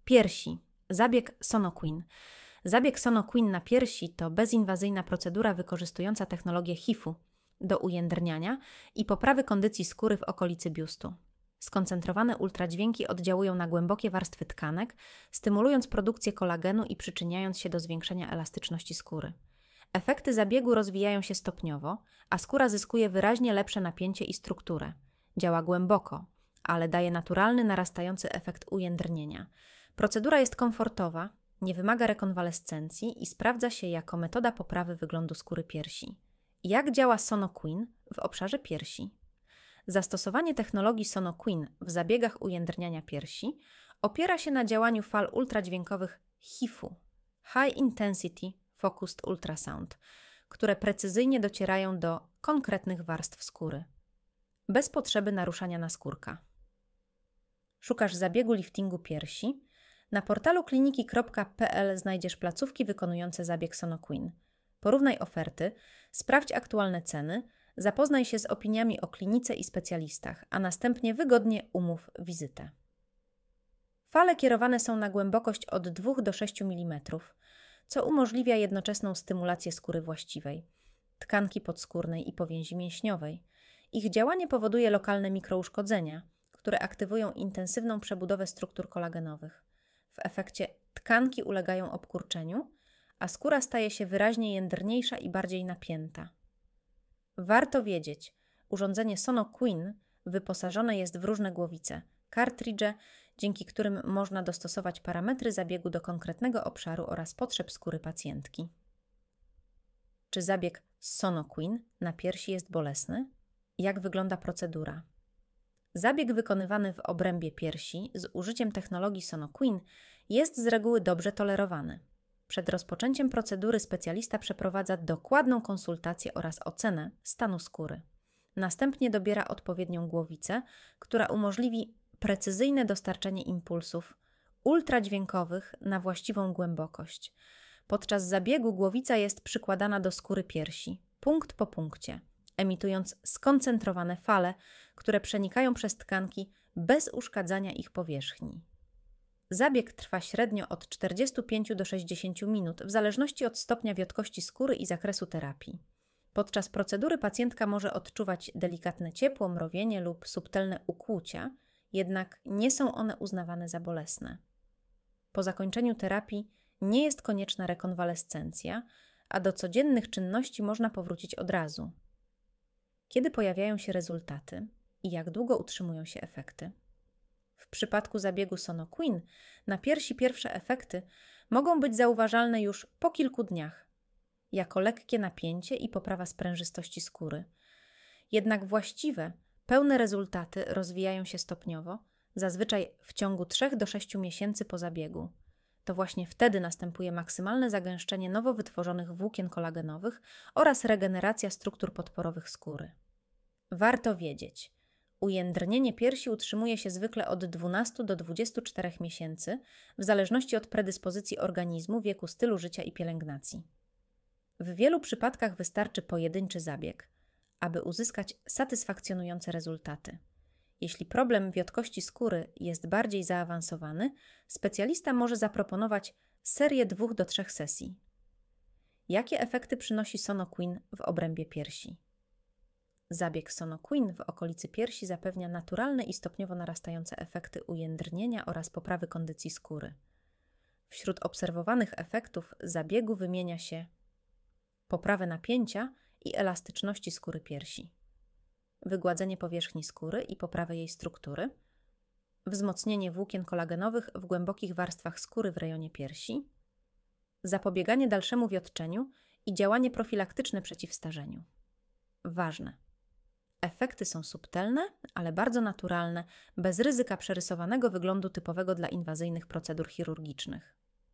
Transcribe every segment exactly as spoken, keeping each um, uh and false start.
Piersi. Zabieg Sonoqueen. Zabieg Sonoqueen na piersi to bezinwazyjna procedura wykorzystująca technologię H I F-u do ujędrniania i poprawy kondycji skóry w okolicy biustu. Skoncentrowane ultradźwięki oddziałują na głębokie warstwy tkanek, stymulując produkcję kolagenu i przyczyniając się do zwiększenia elastyczności skóry. Efekty zabiegu rozwijają się stopniowo, a skóra zyskuje wyraźnie lepsze napięcie i strukturę. Działa głęboko, ale daje naturalny, narastający efekt ujędrnienia. Procedura jest komfortowa, nie wymaga rekonwalescencji i sprawdza się jako metoda poprawy wyglądu skóry piersi. Jak działa Sonoqueen w obszarze piersi? Zastosowanie technologii Sonoqueen w zabiegach ujędrniania piersi opiera się na działaniu fal ultradźwiękowych H I F-u High Intensity Focused Ultrasound, które precyzyjnie docierają do konkretnych warstw skóry, bez potrzeby naruszania naskórka. Szukasz zabiegu liftingu piersi? Na portalu kliniki kropka p l znajdziesz placówki wykonujące zabieg Sonoqueen. Porównaj oferty, sprawdź aktualne ceny, zapoznaj się z opiniami o klinice i specjalistach, a następnie wygodnie umów wizytę. Fale kierowane są na głębokość od dwóch do sześciu milimetrów, co umożliwia jednoczesną stymulację skóry właściwej, tkanki podskórnej i powięzi mięśniowej. Ich działanie powoduje lokalne mikrouszkodzenia, które aktywują intensywną przebudowę struktur kolagenowych. W efekcie tkanki ulegają obkurczeniu, a skóra staje się wyraźnie jędrniejsza i bardziej napięta. Warto wiedzieć, urządzenie Sonoqueen wyposażone jest w różne głowice, kartridże, dzięki którym można dostosować parametry zabiegu do konkretnego obszaru oraz potrzeb skóry pacjentki. Czy zabieg Sonoqueen na piersi jest bolesny? Jak wygląda procedura? Zabieg wykonywany w obrębie piersi z użyciem technologii Sonoqueen jest z reguły dobrze tolerowany. Przed rozpoczęciem procedury specjalista przeprowadza dokładną konsultację oraz ocenę stanu skóry. Następnie dobiera odpowiednią głowicę, która umożliwi precyzyjne dostarczenie impulsów ultradźwiękowych na właściwą głębokość. Podczas zabiegu głowica jest przykładana do skóry piersi, punkt po punkcie, emitując skoncentrowane fale, które przenikają przez tkanki bez uszkadzania ich powierzchni. Zabieg trwa średnio od czterdziestu pięciu do sześćdziesięciu minut, w zależności od stopnia wiotkości skóry i zakresu terapii. Podczas procedury pacjentka może odczuwać delikatne ciepło, mrowienie lub subtelne ukłucia, jednak nie są one uznawane za bolesne. Po zakończeniu terapii nie jest konieczna rekonwalescencja, a do codziennych czynności można powrócić od razu. Kiedy pojawiają się rezultaty i jak długo utrzymują się efekty? W przypadku zabiegu Sonoqueen na piersi pierwsze efekty mogą być zauważalne już po kilku dniach, jako lekkie napięcie i poprawa sprężystości skóry. Jednak właściwe, pełne rezultaty rozwijają się stopniowo, zazwyczaj w ciągu trzech do sześciu miesięcy po zabiegu. To właśnie wtedy następuje maksymalne zagęszczenie nowo wytworzonych włókien kolagenowych oraz regeneracja struktur podporowych skóry. Warto wiedzieć, ujędrnienie piersi utrzymuje się zwykle od dwunastu do dwudziestu czterech miesięcy, w zależności od predyspozycji organizmu, wieku, stylu życia i pielęgnacji. W wielu przypadkach wystarczy pojedynczy zabieg, aby uzyskać satysfakcjonujące rezultaty. Jeśli problem wiotkości skóry jest bardziej zaawansowany, specjalista może zaproponować serię dwóch do trzech sesji. Jakie efekty przynosi Sonoqueen w obrębie piersi? Zabieg Sonoqueen w okolicy piersi zapewnia naturalne i stopniowo narastające efekty ujędrnienia oraz poprawy kondycji skóry. Wśród obserwowanych efektów zabiegu wymienia się poprawę napięcia i elastyczności skóry piersi, wygładzenie powierzchni skóry i poprawę jej struktury, wzmocnienie włókien kolagenowych w głębokich warstwach skóry w rejonie piersi, zapobieganie dalszemu wiotczeniu i działanie profilaktyczne przeciw starzeniu. Ważne. Efekty są subtelne, ale bardzo naturalne, bez ryzyka przerysowanego wyglądu typowego dla inwazyjnych procedur chirurgicznych.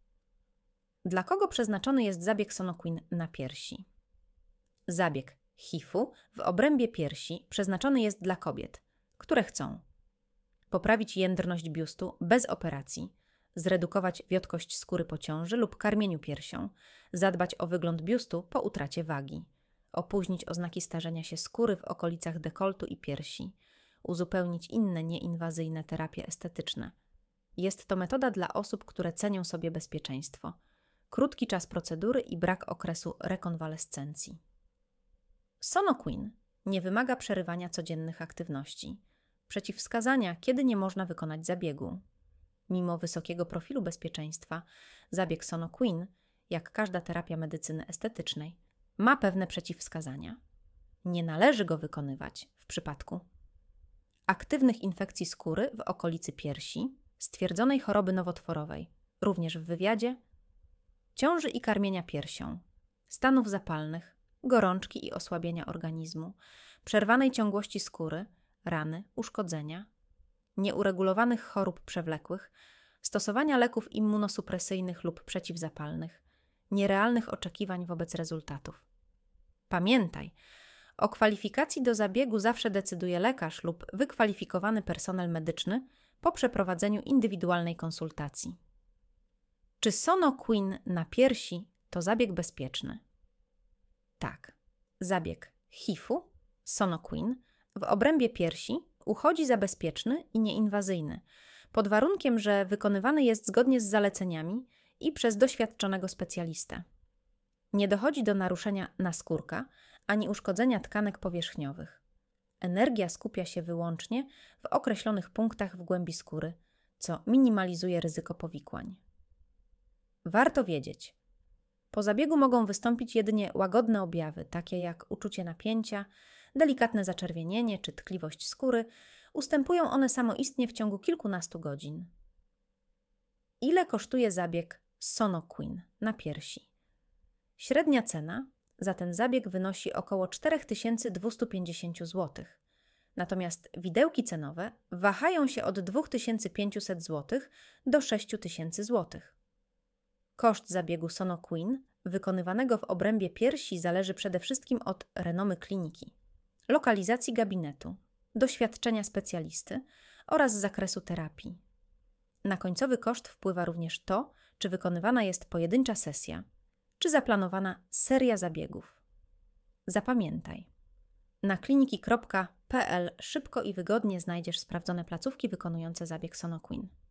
Dla kogo przeznaczony jest zabieg Sonoqueen na piersi? Zabieg H I F-u w obrębie piersi przeznaczony jest dla kobiet, które chcą poprawić jędrność biustu bez operacji, zredukować wiotkość skóry po ciąży lub karmieniu piersią, zadbać o wygląd biustu po utracie wagi, opóźnić oznaki starzenia się skóry w okolicach dekoltu i piersi, uzupełnić inne nieinwazyjne terapie estetyczne, Jest to metoda dla osób, które cenią sobie bezpieczeństwo. Krótki czas procedury i brak okresu rekonwalescencji. Sonoquin nie wymaga przerywania codziennych aktywności. Przeciwwskazania, kiedy nie można wykonać zabiegu. Mimo wysokiego profilu bezpieczeństwa, zabieg Sonoquin, jak każda terapia medycyny estetycznej, ma pewne przeciwwskazania. Nie należy go wykonywać w przypadku aktywnych infekcji skóry w okolicy piersi, stwierdzonej choroby nowotworowej, również w wywiadzie, ciąży i karmienia piersią, stanów zapalnych, gorączki i osłabienia organizmu, przerwanej ciągłości skóry, rany, uszkodzenia, nieuregulowanych chorób przewlekłych, stosowania leków immunosupresyjnych lub przeciwzapalnych, nierealnych oczekiwań wobec rezultatów. Pamiętaj, o kwalifikacji do zabiegu zawsze decyduje lekarz lub wykwalifikowany personel medyczny po przeprowadzeniu indywidualnej konsultacji. Czy Sonoquin na piersi to zabieg bezpieczny? Tak. Zabieg H I F-u, Sonoquin, w obrębie piersi uchodzi za bezpieczny i nieinwazyjny, pod warunkiem, że wykonywany jest zgodnie z zaleceniami i przez doświadczonego specjalistę. Nie dochodzi do naruszenia naskórka ani uszkodzenia tkanek powierzchniowych. Energia skupia się wyłącznie w określonych punktach w głębi skóry, co minimalizuje ryzyko powikłań. Warto wiedzieć, po zabiegu mogą wystąpić jedynie łagodne objawy, takie jak uczucie napięcia, delikatne zaczerwienienie czy tkliwość skóry. Ustępują one samoistnie w ciągu kilkunastu godzin. Ile kosztuje zabieg Sonoquin na piersi? Średnia cena za ten zabieg wynosi około cztery tysiące dwieście pięćdziesiąt złotych. Natomiast widełki cenowe wahają się od dwa tysiące pięćset złotych do sześć tysięcy złotych. Koszt zabiegu Sonoquin wykonywanego w obrębie piersi zależy przede wszystkim od renomy kliniki, lokalizacji gabinetu, doświadczenia specjalisty oraz zakresu terapii. Na końcowy koszt wpływa również to, czy wykonywana jest pojedyncza sesja, czy zaplanowana seria zabiegów. Zapamiętaj, na kliniki kropka p l szybko i wygodnie znajdziesz sprawdzone placówki wykonujące zabieg Sonoquin.